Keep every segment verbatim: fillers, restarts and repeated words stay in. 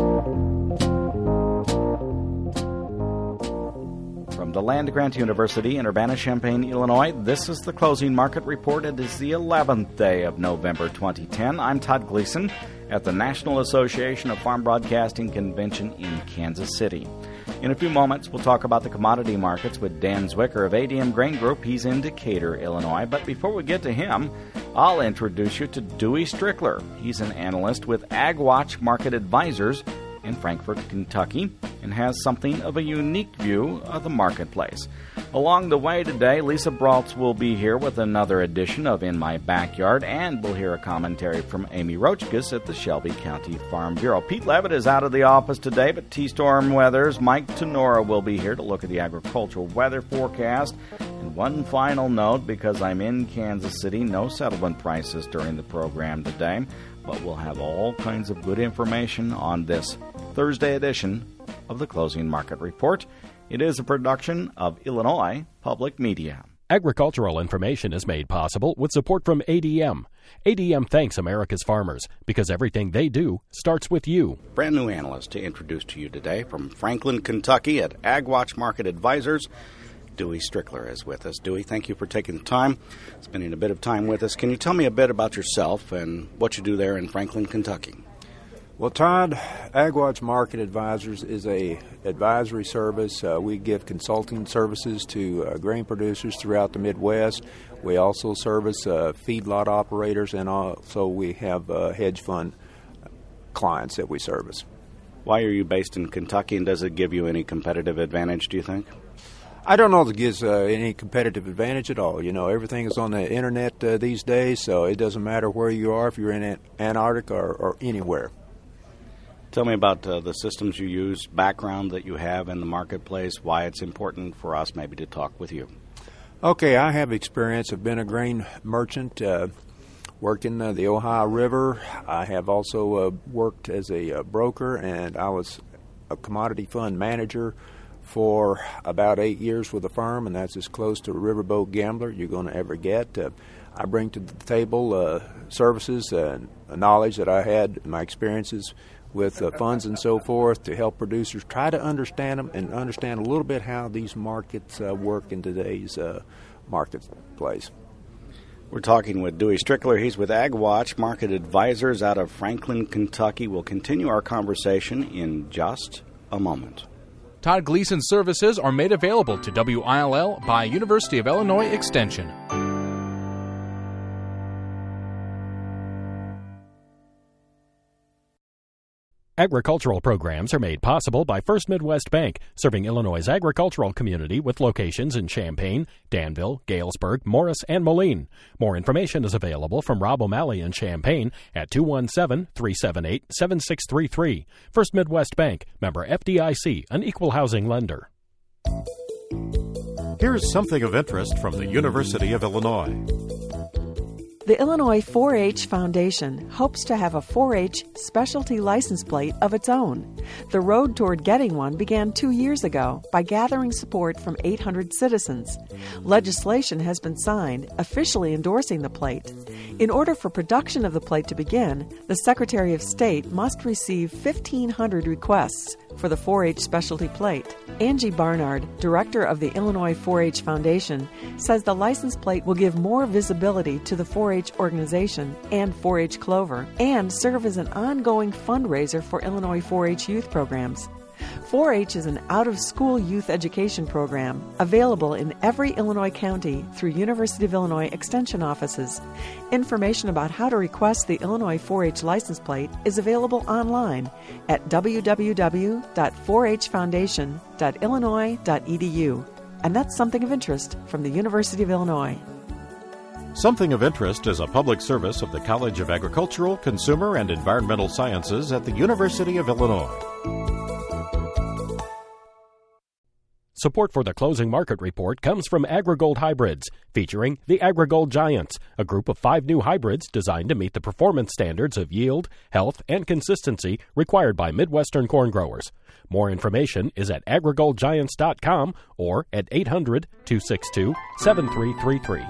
From the Land-Grant University in Urbana-Champaign, Illinois, this is the Closing Market Report. It is the eleventh day of November twenty ten. I'm Todd Gleason at the National Association of Farm Broadcasting Convention in Kansas City. In a few moments, we'll talk about the commodity markets with Dan Zwicker of A D M Grain Group. He's in Decatur, Illinois. But before we get to him, I'll introduce you to Dewey Strickler. He's an analyst with AgWatch Market Advisors in Frankfort, Kentucky, and has something of a unique view of the marketplace. Along the way today, Lisa Braltz will be here with another edition of In My Backyard, and we'll hear a commentary from Amy Roachkus at the Shelby County Farm Bureau. Pete Levitt is out of the office today, but T-Storm Weather's Mike Tenora will be here to look at the agricultural weather forecast. And one final note, because I'm in Kansas City, no settlement prices during the program today, but we'll have all kinds of good information on this Thursday edition of the Closing Market Report. It is a production of Illinois Public Media. Agricultural information is made possible with support from A D M. A D M thanks America's farmers because everything they do starts with you. Brand new analyst to introduce to you today from Franklin, Kentucky at AgWatch Market Advisors. Dewey Strickler is with us. Dewey, thank you for taking the time, spending a bit of time with us. Can you tell me a bit about yourself and what you do there in Franklin, Kentucky? Well, Todd, AgWatch Market Advisors is a advisory service. Uh, we give consulting services to uh, grain producers throughout the Midwest. We also service uh, feedlot operators, and also we have uh, hedge fund clients that we service. Why are you based in Kentucky, and does it give you any competitive advantage, do you think? I don't know if it gives uh, any competitive advantage at all. You know, everything is on the internet uh, these days, so it doesn't matter where you are, if you're in Antarctica or, or anywhere. Tell me about uh, the systems you use, background that you have in the marketplace, why it's important for us maybe to talk with you. Okay, I have experience. I've been a grain merchant, uh, worked in uh, the Ohio River. I have also uh, worked as a uh, broker, and I was a commodity fund manager for about eight years with the firm, and that's as close to a riverboat gambler you're going to ever get. Uh, I bring to the table uh, services and knowledge that I had, my experiences with uh, funds and so forth to help producers try to understand them and understand a little bit how these markets uh, work in today's uh, marketplace. We're talking with Dewey Strickler. He's with AgWatch Market Advisors out of Franklin, Kentucky. We'll continue our conversation in just a moment. Todd Gleason services are made available to W I L L by University of Illinois Extension. Agricultural programs are made possible by First Midwest Bank, serving Illinois' agricultural community with locations in Champaign, Danville, Galesburg, Morris, and Moline. More information is available from Rob O'Malley in Champaign at two one seven, three seven eight, seven six three three. First Midwest Bank, member F D I C, an equal housing lender. Here's something of interest from the University of Illinois. The Illinois four H Foundation hopes to have a four H specialty license plate of its own. The road toward getting one began two years ago by gathering support from eight hundred citizens. Legislation has been signed officially endorsing the plate. In order for production of the plate to begin, the Secretary of State must receive fifteen hundred requests for the four H specialty plate. Angie Barnard, director of the Illinois four H Foundation, says the license plate will give more visibility to the four H organization and four H Clover and serve as an ongoing fundraiser for Illinois four H youth programs. four H is an out-of-school youth education program available in every Illinois county through University of Illinois Extension offices. Information about how to request the Illinois four H license plate is available online at w w w dot four h foundation dot illinois dot e d u. And that's Something of Interest from the University of Illinois. Something of Interest is a public service of the College of Agricultural, Consumer, and Environmental Sciences at the University of Illinois. Support for the Closing Market Report comes from AgriGold Hybrids, featuring the AgriGold Giants, a group of five new hybrids designed to meet the performance standards of yield, health, and consistency required by Midwestern corn growers. More information is at agri gold giants dot com or at eight hundred, two six two, seven three three three.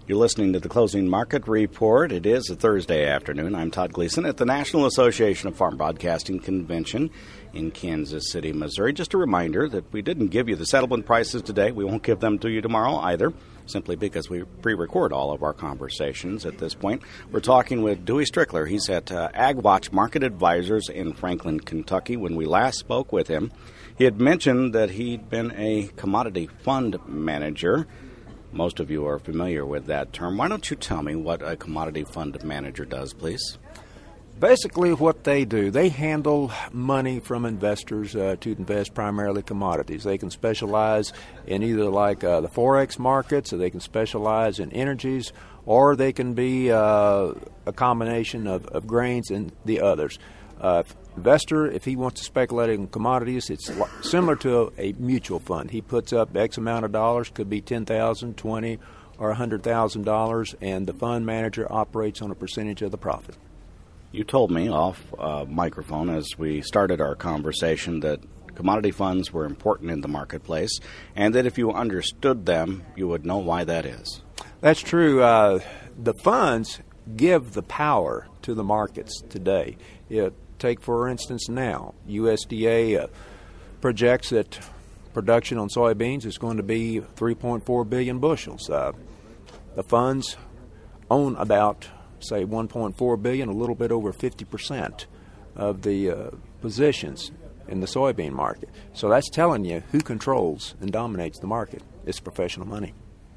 You're listening to the Closing Market Report. It is a Thursday afternoon. I'm Todd Gleason at the National Association of Farm Broadcasting Convention in Kansas City, Missouri. Just a reminder that we didn't give you the settlement prices today. We won't give them to you tomorrow either, simply because we pre-record all of our conversations at this point. We're talking with Dewey Strickler. He's at uh, AgWatch Market Advisors in Franklin, Kentucky. When we last spoke with him, he had mentioned that he'd been a commodity fund manager. Most of you are familiar with that term. Why don't you tell me what a commodity fund manager does, please? Basically what they do, they handle money from investors uh, to invest primarily commodities. They can specialize in either like uh, the Forex markets, or they can specialize in energies, or they can be uh, a combination of, of grains and the others. Uh, investor, if he wants to speculate in commodities, it's similar to a, a mutual fund. He puts up X amount of dollars, could be ten thousand dollars, twenty thousand dollars, or one hundred thousand dollars, and the fund manager operates on a percentage of the profit. You told me off uh, microphone as we started our conversation that commodity funds were important in the marketplace, and that if you understood them, you would know why that is. That's true. Uh, the funds give the power to the markets today. It, take, for instance, now, U S D A uh, projects that production on soybeans is going to be three point four billion bushels. Uh, the funds own about, say, one point four billion, a little bit over fifty percent of the uh, positions in the soybean market. So that's telling you who controls and dominates the market. It's professional money.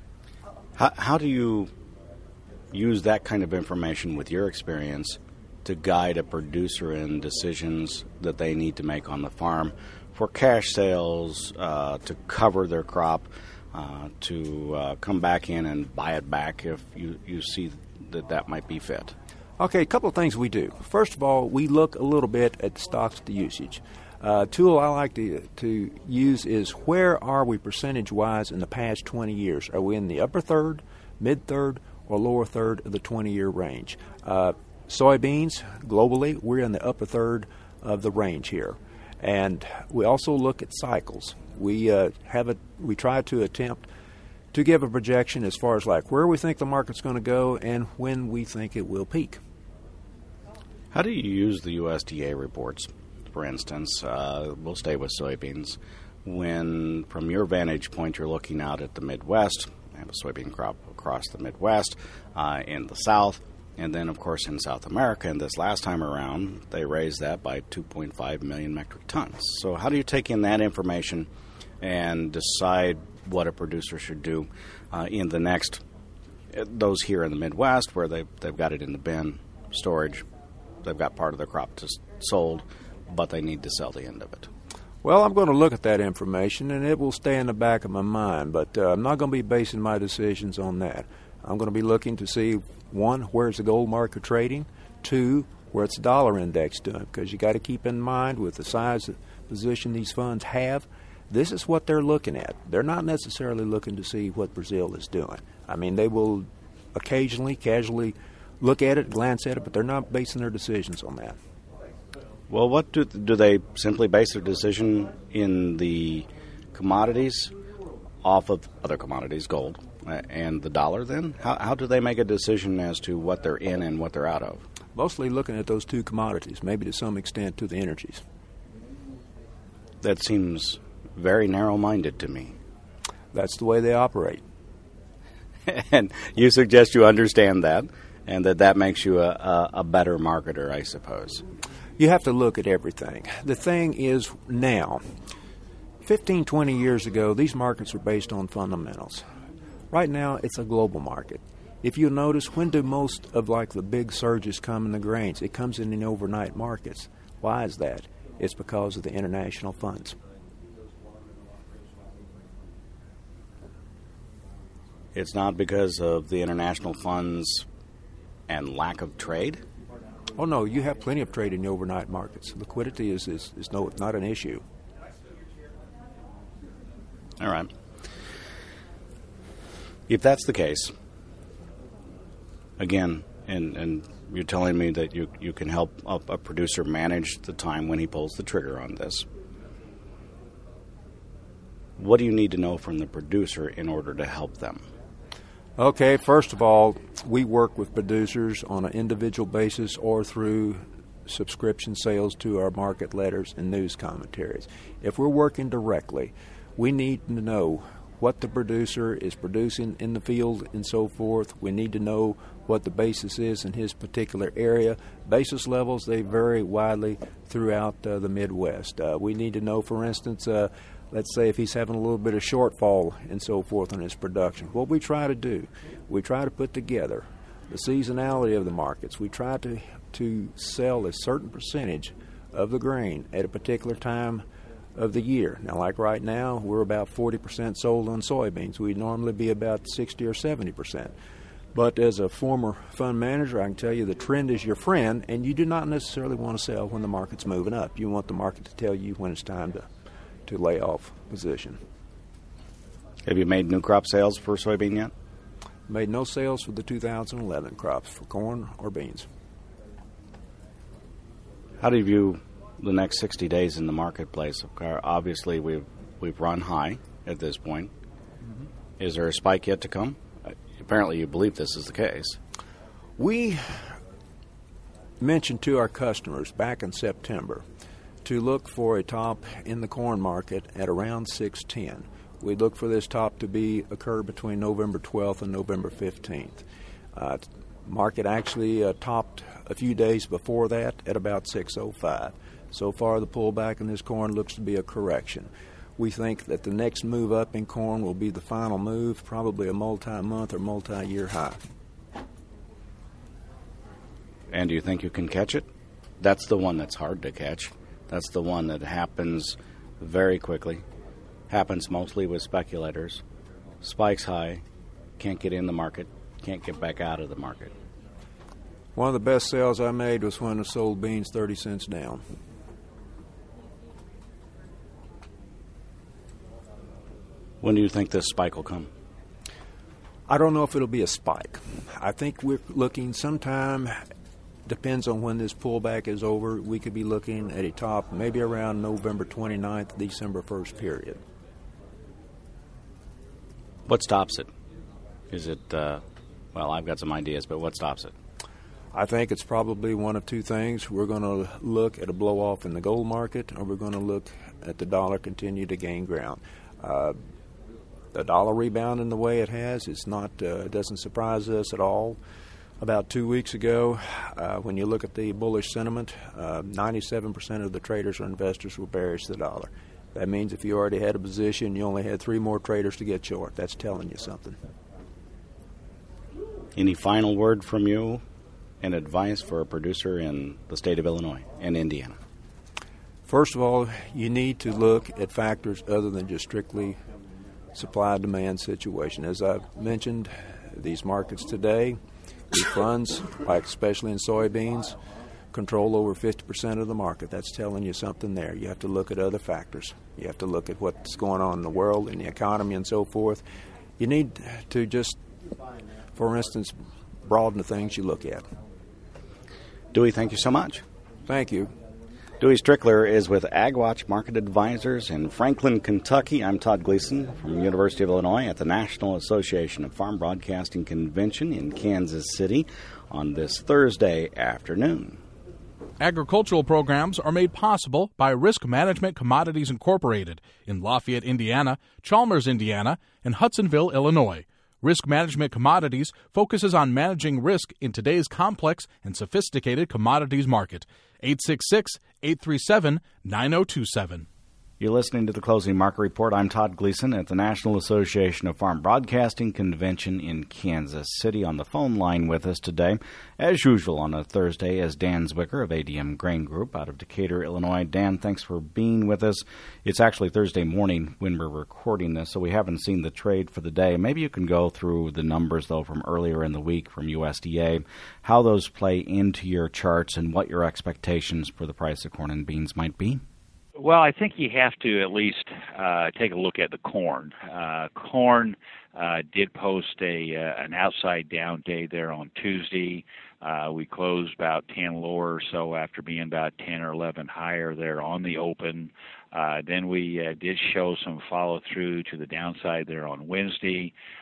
How, how do you use that kind of information with your experience to guide a producer in decisions that they need to make on the farm for cash sales, uh, to cover their crop, uh, to uh, come back in and buy it back if you, you see that that might be fit? Okay, a couple of things we do. First of all, we look a little bit at the stocks to usage. Uh, tool I like to, to use is where are we percentage-wise in the past twenty years? Are we in the upper third, mid-third, or lower third of the twenty-year range? Uh, soybeans, globally, we're in the upper third of the range here. And we also look at cycles. We uh, have a, we try to attempt to give a projection as far as like where we think the market's going to go and when we think it will peak. How do you use the U S D A reports, for instance? Uh, we'll stay with soybeans. When, from your vantage point, you're looking out at the Midwest, I have a soybean crop across the Midwest, uh, in the South, and then, of course, in South America. And this last time around, they raised that by two point five million metric tons. So how do you take in that information and decide what a producer should do uh, in the next, those here in the Midwest where they've, they've got it in the bin, storage, they've got part of their crop just sold, but they need to sell the end of it? Well, I'm going to look at that information, and it will stay in the back of my mind, but uh, I'm not going to be basing my decisions on that. I'm going to be looking to see, one, where's the gold market trading? Two, where's the dollar index doing? Because you got to keep in mind with the size of position these funds have, this is what they're looking at. They're not necessarily looking to see what Brazil is doing. I mean, they will occasionally, casually look at it, glance at it, but they're not basing their decisions on that. Well, what do do they simply base their decision in the commodities off of other commodities, gold, uh, and the dollar then? How, how do they make a decision as to what they're in and what they're out of? Mostly looking at those two commodities, maybe to some extent to the energies. That seems very narrow-minded to me. That's the way they operate. And you suggest you understand that, and that that makes you a, a, a better marketer, I suppose. You have to look at everything. The thing is now, fifteen, twenty years ago, these markets were based on fundamentals. Right now, it's a global market. If you notice, when do most of like the big surges come in the grains? It comes in the overnight markets. Why is that? It's because of the international funds. It's not because of the international funds and lack of trade? Oh, no, you have plenty of trade in the overnight markets. Liquidity is, is, is no, not an issue. All right. If that's the case, again, and, and you're telling me that you, you can help a, a producer manage the time when he pulls the trigger on this, what do you need to know from the producer in order to help them? Okay, first of all, we work with producers on an individual basis or through subscription sales to our market letters and news commentaries. If we're working directly, we need to know what the producer is producing in the field and so forth. We need to know what the basis is in his particular area. Basis levels, they vary widely throughout uh, the Midwest. Uh, we need to know, for instance, uh, let's say if he's having a little bit of shortfall and so forth in his production. What we try to do, we try to put together the seasonality of the markets. We try to, to sell a certain percentage of the grain at a particular time of the year. Now, like right now, we're about forty percent sold on soybeans. We'd normally be about sixty or seventy percent. But as a former fund manager, I can tell you the trend is your friend, and you do not necessarily want to sell when the market's moving up. You want the market to tell you when it's time to, to lay off position. Have you made new crop sales for soybean yet? Made no sales for the two thousand eleven crops for corn or beans. How do you view the next sixty days in the marketplace? Obviously, we've we've run high at this point. Mm-hmm. Is there a spike yet to come? Apparently, you believe this is the case. We mentioned to our customers back in September to look for a top in the corn market at around six ten. We look for this top to be occur between November twelfth and November fifteenth. Uh, market actually uh, topped a few days before that at about six oh five. So far, the pullback in this corn looks to be a correction. We think that the next move up in corn will be the final move, probably a multi-month or multi-year high. And do you think you can catch it? That's the one that's hard to catch. That's the one that happens very quickly, happens mostly with speculators, spikes high, can't get in the market, can't get back out of the market. One of the best sales I made was when I sold beans thirty cents down. When do you think this spike will come? I don't know if it'll be a spike. I think we're looking sometime, depends on when this pullback is over, we could be looking at a top maybe around November twenty-ninth, December first period. What stops it? Is it, uh, well, I've got some ideas, but what stops it? I think it's probably one of two things. We're going to look at a blow-off in the gold market, or we're going to look at the dollar continue to gain ground. Uh, The dollar rebound in the way it has is not uh, doesn't surprise us at all. About two weeks ago, uh, when you look at the bullish sentiment, uh, ninety-seven percent of the traders or investors were bearish the dollar. That means if you already had a position, you only had three more traders to get short. That's telling you something. Any final word from you and advice for a producer in the state of Illinois and Indiana? First of all, you need to look at factors other than just strictly supply-demand situation. As I've mentioned, these markets today, these funds, like especially in soybeans, control over fifty percent of the market. That's telling you something there. You have to look at other factors. You have to look at what's going on in the world, in the economy, and so forth. You need to just, for instance, broaden the things you look at. Dewey, thank you so much. Thank you. Dewey Strickler is with AgWatch Market Advisors in Franklin, Kentucky. I'm Todd Gleason from University of Illinois at the National Association of Farm Broadcasting Convention in Kansas City on this Thursday afternoon. Agricultural programs are made possible by Risk Management Commodities Incorporated in Lafayette, Indiana, Chalmers, Indiana, and Hudsonville, Illinois. Risk Management Commodities focuses on managing risk in today's complex and sophisticated commodities market. eight six six, eight three seven, nine zero two seven. You're listening to the Closing Market Report. I'm Todd Gleason at the National Association of Farm Broadcasting Convention in Kansas City. On the phone line with us today, as usual on a Thursday, is Dan Zwicker of A D M Grain Group out of Decatur, Illinois. Dan, thanks for being with us. It's actually Thursday morning when we're recording this, so we haven't seen the trade for the day. Maybe you can go through the numbers, though, from earlier in the week from U S D A, how those play into your charts and what your expectations for the price of corn and beans might be. Well, I think you have to at least uh, take a look at the corn. Uh, corn uh, did post a uh, an outside down day there on Tuesday. Uh, we closed about ten lower or so after being about ten or eleven higher there on the open. Uh, then we uh, did show some follow-through to the downside there on Wednesday.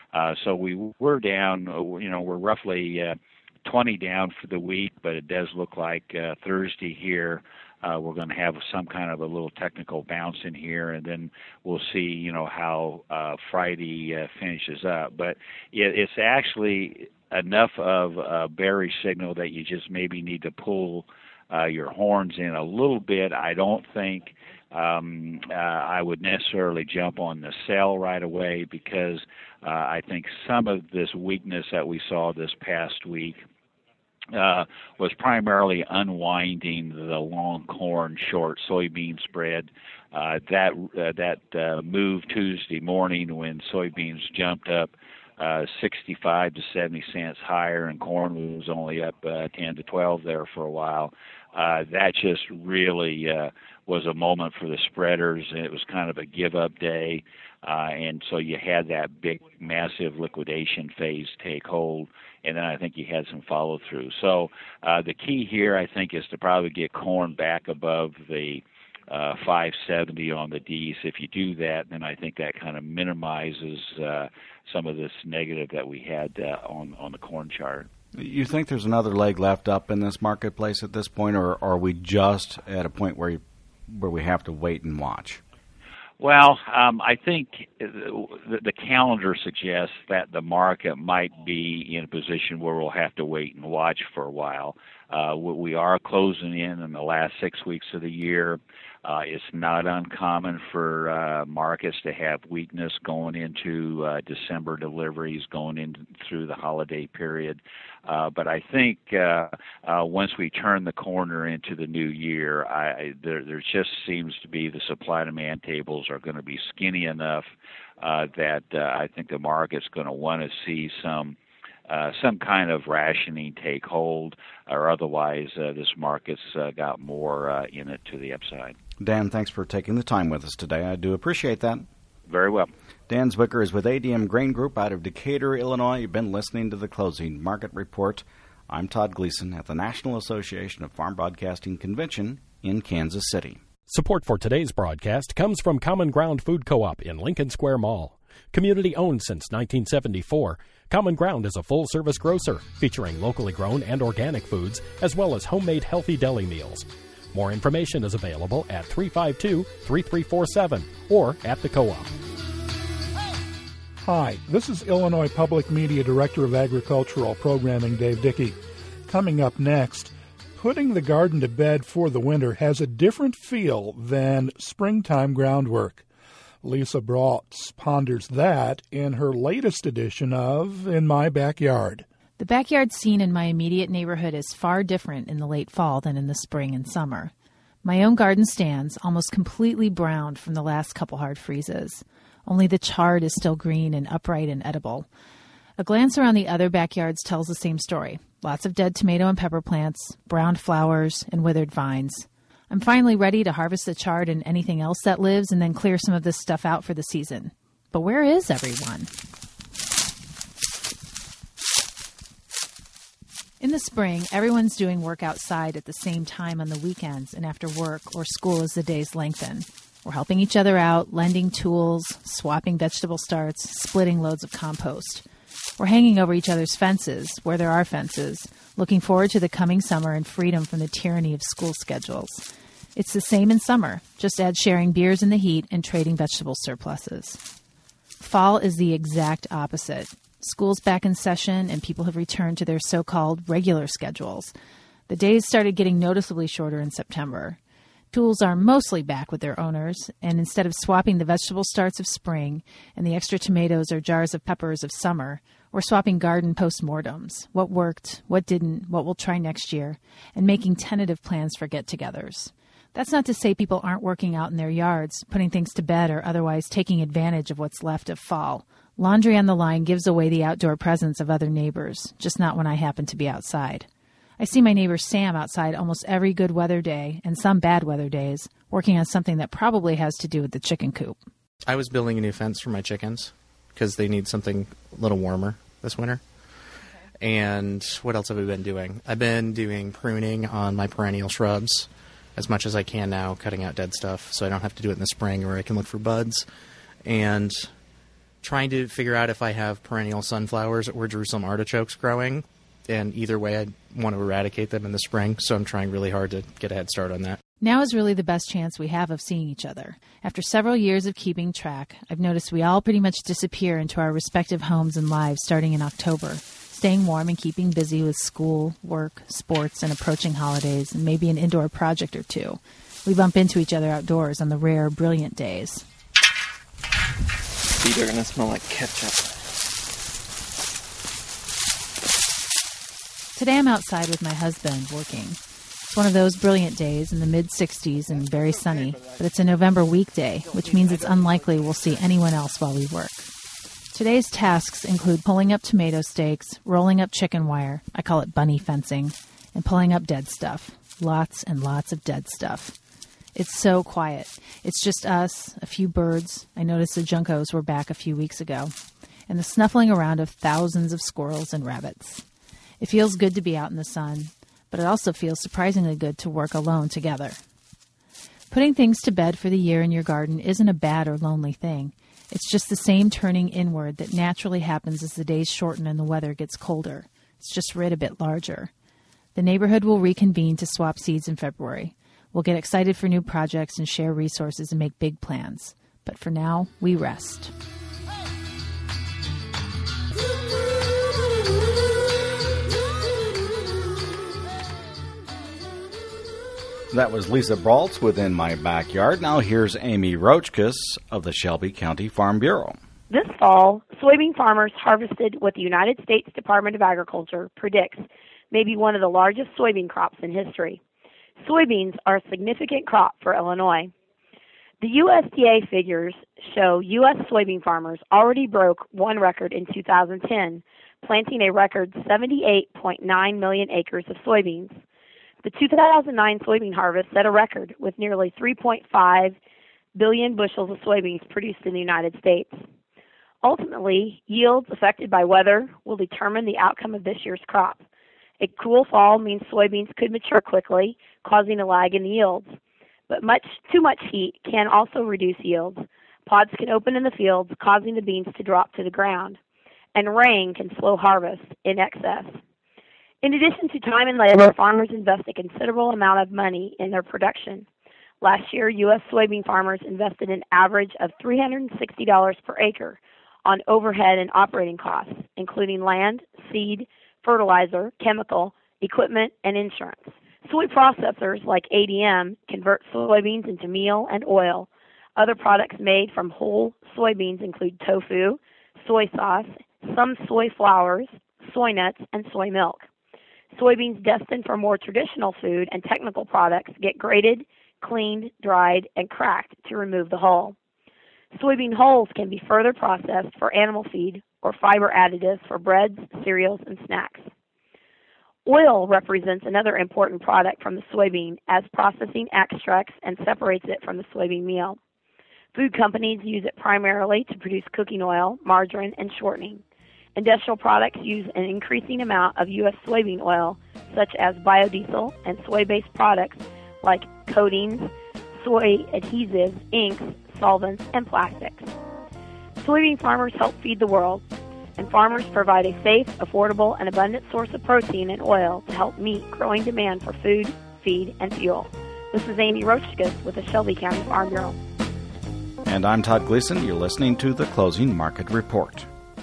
Uh, so we were down, you know, we're roughly uh, twenty down for the week, but it does look like uh, Thursday here uh, we're going to have some kind of a little technical bounce in here, and then we'll see, you know, how uh, Friday uh, finishes up. But it, it's actually enough of a bearish signal that you just maybe need to pull uh, your horns in a little bit. I don't think um, uh, I would necessarily jump on the sell right away, because uh, I think some of this weakness that we saw this past week Uh, was primarily unwinding the long corn, short soybean spread. Uh, that uh, that uh, move Tuesday morning when soybeans jumped up uh, sixty-five to seventy cents higher, and corn was only up uh, ten to twelve there for a while. Uh, that just really uh, was a moment for the spreaders, and it was kind of a give-up day. Uh, and so you had that big, massive liquidation phase take hold, and then I think you had some follow-through. So uh, the key here, I think, is to probably get corn back above the uh, five seventy on the D's. If you do that, then I think that kind of minimizes uh, some of this negative that we had uh, on, on the corn chart. You think there's another leg left up in this marketplace at this point, or are we just at a point where you, where we have to wait and watch? Well, um, I think the, the calendar suggests that the market might be in a position where we'll have to wait and watch for a while. Uh, we are closing in in the last six weeks of the year. Uh, it's not uncommon for uh, markets to have weakness going into uh, December deliveries, going in through the holiday period. Uh, but I think uh, uh, once we turn the corner into the new year, I, there, there just seems to be the supply-demand tables are going to be skinny enough uh, that uh, I think the market's going to want to see some Uh, some kind of rationing take hold, or otherwise uh, this market's uh, got more uh, in it to the upside. Dan, thanks for taking the time with us today. I do appreciate that. Very well. Dan Zwicker is with A D M Grain Group out of Decatur, Illinois. You've been listening to the Closing Market Report. I'm Todd Gleason at the National Association of Farm Broadcasting Convention in Kansas City. Support for today's broadcast comes from Common Ground Food Co-op in Lincoln Square Mall. Community-owned since nineteen seventy-four, Common Ground is a full-service grocer featuring locally grown and organic foods as well as homemade healthy deli meals. More information is available at three five two, three three four seven or at the co-op. Hi, this is Illinois Public Media Director of Agricultural Programming, Dave Dickey. Coming up next, putting the garden to bed for the winter has a different feel than springtime groundwork. Lisa Brotz ponders that in her latest edition of In My Backyard. The backyard scene in my immediate neighborhood is far different in the late fall than in the spring and summer. My own garden stands almost completely browned from the last couple hard freezes. Only the chard is still green and upright and edible. A glance around the other backyards tells the same story. Lots of dead tomato and pepper plants, browned flowers, and withered vines. I'm finally ready to harvest the chard and anything else that lives and then clear some of this stuff out for the season. But where is everyone? In the spring, everyone's doing work outside at the same time on the weekends and after work or school as the days lengthen. We're helping each other out, lending tools, swapping vegetable starts, splitting loads of compost. We're hanging over each other's fences, where there are fences, looking forward to the coming summer and freedom from the tyranny of school schedules. It's the same in summer, just add sharing beers in the heat and trading vegetable surpluses. Fall is the exact opposite. School's back in session and people have returned to their so-called regular schedules. The days started getting noticeably shorter in September. Tools are mostly back with their owners, and instead of swapping the vegetable starts of spring and the extra tomatoes or jars of peppers of summer, we're swapping garden postmortems, what worked, what didn't, what we'll try next year, and making tentative plans for get-togethers. That's not to say people aren't working out in their yards, putting things to bed or otherwise taking advantage of what's left of fall. Laundry on the line gives away the outdoor presence of other neighbors, just not when I happen to be outside. I see my neighbor Sam outside almost every good weather day and some bad weather days, working on something that probably has to do with the chicken coop. I was building a new fence for my chickens because they need something a little warmer this winter. Okay. And what else have we been doing? I've been doing pruning on my perennial shrubs as much as I can now, cutting out dead stuff so I don't have to do it in the spring where I can look for buds. And trying to figure out if I have perennial sunflowers or Jerusalem artichokes growing. And either way, I want to eradicate them in the spring, so I'm trying really hard to get a head start on that. Now is really the best chance we have of seeing each other. After several years of keeping track, I've noticed we all pretty much disappear into our respective homes and lives starting in October, staying warm and keeping busy with school, work, sports, and approaching holidays, and maybe an indoor project or two. We bump into each other outdoors on the rare, brilliant days. Feet are going to smell like ketchup. Today I'm outside with my husband working. It's one of those brilliant days in the mid-sixties and very sunny, but it's a November weekday, which means it's unlikely we'll see anyone else while we work. Today's tasks include pulling up tomato stakes, rolling up chicken wire, I call it bunny fencing, and pulling up dead stuff. Lots and lots of dead stuff. It's so quiet. It's just us, a few birds. I noticed the juncos were back a few weeks ago, and the snuffling around of thousands of squirrels and rabbits. It feels good to be out in the sun, but it also feels surprisingly good to work alone together. Putting things to bed for the year in your garden isn't a bad or lonely thing. It's just the same turning inward that naturally happens as the days shorten and the weather gets colder. It's just writ a bit larger. The neighborhood will reconvene to swap seeds in February. We'll get excited for new projects and share resources and make big plans. But for now, we rest. That was Lisa Braultz with In My Backyard. Now here's Amy Roachkus of the Shelby County Farm Bureau. This fall, soybean farmers harvested what the United States Department of Agriculture predicts may be one of the largest soybean crops in history. Soybeans are a significant crop for Illinois. The U S D A figures show U S soybean farmers already broke one record in two thousand ten, planting a record seventy-eight point nine million acres of soybeans. The two thousand nine soybean harvest set a record with nearly three point five billion bushels of soybeans produced in the United States. Ultimately, yields affected by weather will determine the outcome of this year's crop. A cool fall means soybeans could mature quickly, causing a lag in yields. But much too much heat can also reduce yields. Pods can open in the fields, causing the beans to drop to the ground. And rain can slow harvest in excess. In addition to time and labor, farmers invest a considerable amount of money in their production. Last year, U S soybean farmers invested an average of three hundred sixty dollars per acre on overhead and operating costs, including land, seed, fertilizer, chemical, equipment, and insurance. Soy processors like A D M convert soybeans into meal and oil. Other products made from whole soybeans include tofu, soy sauce, some soy flours, soy nuts, and soy milk. Soybeans destined for more traditional food and technical products get grated, cleaned, dried, and cracked to remove the hull. Soybean hulls can be further processed for animal feed or fiber additives for breads, cereals, and snacks. Oil represents another important product from the soybean as processing extracts and separates it from the soybean meal. Food companies use it primarily to produce cooking oil, margarine, and shortening. Industrial products use an increasing amount of U S soybean oil, such as biodiesel and soy-based products like coatings, soy adhesives, inks, solvents, and plastics. Soybean farmers help feed the world, and farmers provide a safe, affordable, and abundant source of protein and oil to help meet growing demand for food, feed, and fuel. This is Amy Roachkus with the Shelby County Farm Bureau. And I'm Todd Gleason. You're listening to the Closing Market Report.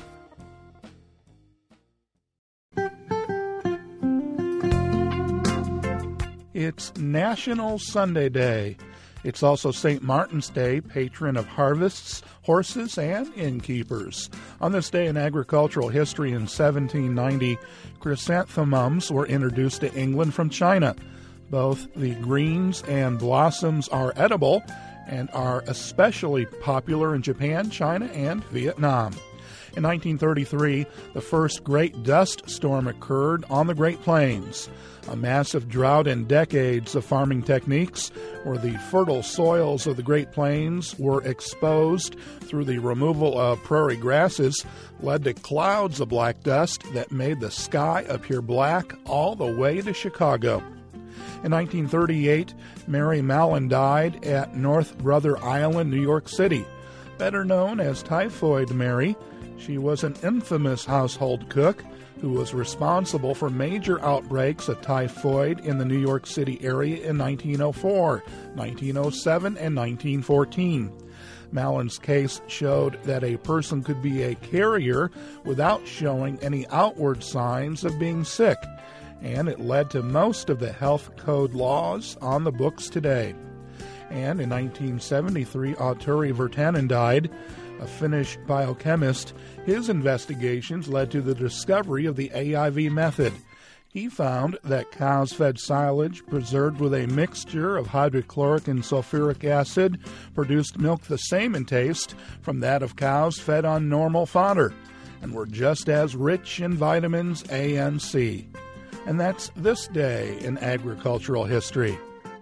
It's National Sunday Day. It's also Saint Martin's Day, patron of harvests, horses, and innkeepers. On this day in agricultural history in seventeen ninety, chrysanthemums were introduced to England from China. Both the greens and blossoms are edible and are especially popular in Japan, China, and Vietnam. In nineteen thirty-three, the first great dust storm occurred on the Great Plains. A massive drought in decades of farming techniques, where the fertile soils of the Great Plains were exposed through the removal of prairie grasses, led to clouds of black dust that made the sky appear black all the way to Chicago. In nineteen thirty-eight, Mary Mallon died at North Brother Island, New York City. Better known as Typhoid Mary, she was an infamous household cook who was responsible for major outbreaks of typhoid in the New York City area in nineteen oh four, nineteen oh seven, and nineteen fourteen. Mallon's case showed that a person could be a carrier without showing any outward signs of being sick, and it led to most of the health code laws on the books today. And in nineteen seventy-three, Auturi Virtanen died, a Finnish biochemist. His investigations led to the discovery of the A I V method. He found that cows fed silage preserved with a mixture of hydrochloric and sulfuric acid produced milk the same in taste from that of cows fed on normal fodder, and were just as rich in vitamins A and C. And that's this day in agricultural history.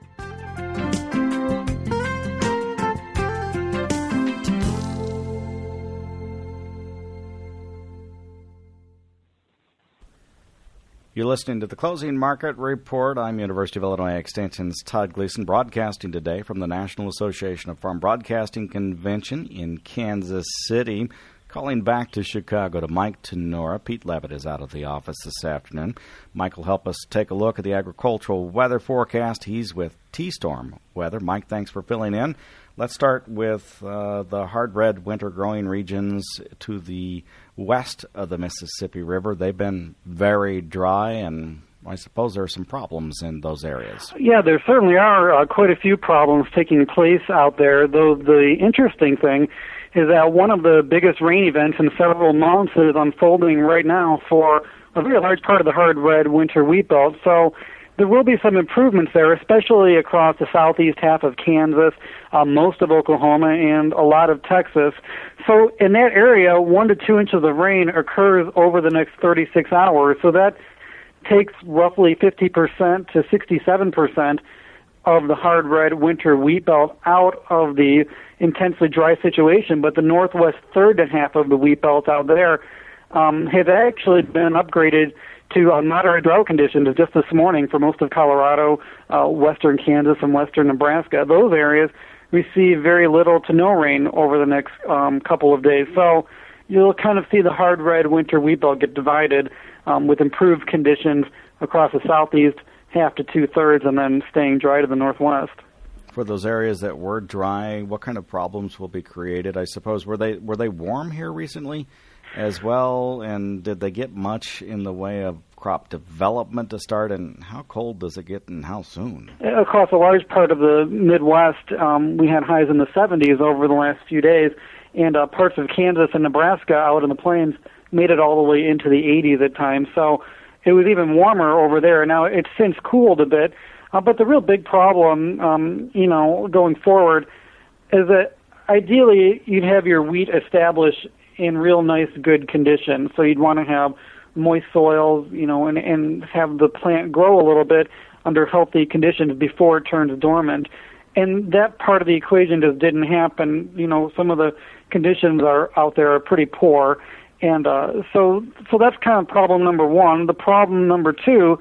You're listening to the Closing Market Report. I'm University of Illinois Extension's Todd Gleason, broadcasting today from the National Association of Farm Broadcasting Convention in Kansas City. Calling back to Chicago to Mike Tenora. Pete Levitt is out of the office this afternoon. Mike will help us take a look at the agricultural weather forecast. He's with T-Storm Weather. Mike, thanks for filling in. Let's start with uh, the hard red winter growing regions to the west of the Mississippi River. They've been very dry, and I suppose there are some problems in those areas. Yeah, there certainly are uh, quite a few problems taking place out there, though the interesting thing is that one of the biggest rain events in several months is unfolding right now for a very large part of the hard red winter wheat belt. So there will be some improvements there, especially across the southeast half of Kansas, uh, most of Oklahoma, and a lot of Texas. So in that area, one to two inches of rain occurs over the next thirty-six hours. So that takes roughly fifty percent to sixty-seven percent of the hard red winter wheat belt out of the intensely dry situation. But the northwest third and half of the wheat belt out there um, have actually been upgraded to uh, moderate drought conditions just this morning for most of Colorado, uh, western Kansas, and western Nebraska. Those areas receive very little to no rain over the next um, couple of days. So you'll kind of see the hard red winter wheat belt get divided um, with improved conditions across the southeast half to two-thirds, and then staying dry to the northwest. For those areas that were dry, what kind of problems will be created? I suppose were they were they warm here recently as well, and did they get much in the way of crop development to start, and how cold does it get and how soon? Across a large part of the Midwest, um, we had highs in the seventies over the last few days, and uh, parts of Kansas and Nebraska out in the plains made it all the way into the eighties at times. So it was even warmer over there. Now, it's since cooled a bit, uh, but the real big problem, um, you know, going forward is that ideally you'd have your wheat established in real nice, good condition. So you'd want to have moist soils, you know, and, and have the plant grow a little bit under healthy conditions before it turns dormant. And that part of the equation just didn't happen. You know, some of the conditions are out there are pretty poor. And uh, so so that's kind of problem number one. The problem number two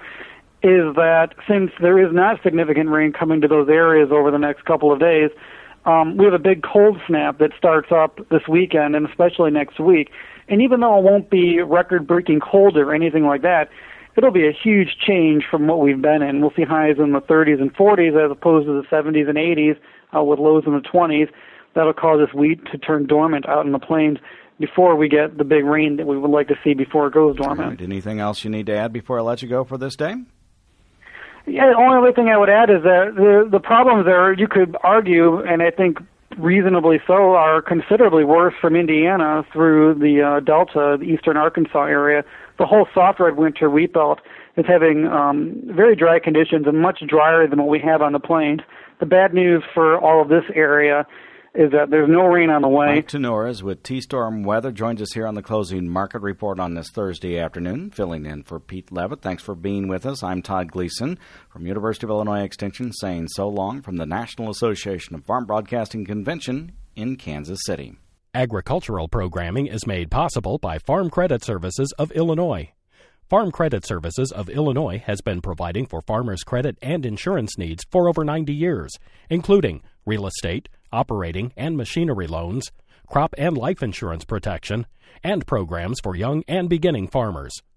is that since there is not significant rain coming to those areas over the next couple of days, um, we have a big cold snap that starts up this weekend and especially next week. And even though it won't be record-breaking cold or anything like that, it'll be a huge change from what we've been in. We'll see highs in the thirties and forties as opposed to the seventies and eighties uh, with lows in the twenties. That'll cause this wheat to turn dormant out in the plains before we get the big rain that we would like to see before it goes dormant. Right. Anything else you need to add before I let you go for this day? Yeah, the only other thing I would add is that the the problems there, you could argue, and I think reasonably so, are considerably worse from Indiana through the uh, Delta, the eastern Arkansas area. The whole soft red winter wheat belt is having um, very dry conditions and much drier than what we have on the plains. The bad news for all of this area is that there's no rain on the way. Mike Tenora with T-Storm Weather joins us here on the Closing Market Report on this Thursday afternoon, filling in for Pete Levitt. Thanks for being with us. I'm Todd Gleason from University of Illinois Extension, saying so long from the National Association of Farm Broadcasting Convention in Kansas City. Agricultural programming is made possible by Farm Credit Services of Illinois. Farm Credit Services of Illinois has been providing for farmers' credit and insurance needs for over ninety years, including real estate, operating and machinery loans, crop and life insurance protection, and programs for young and beginning farmers.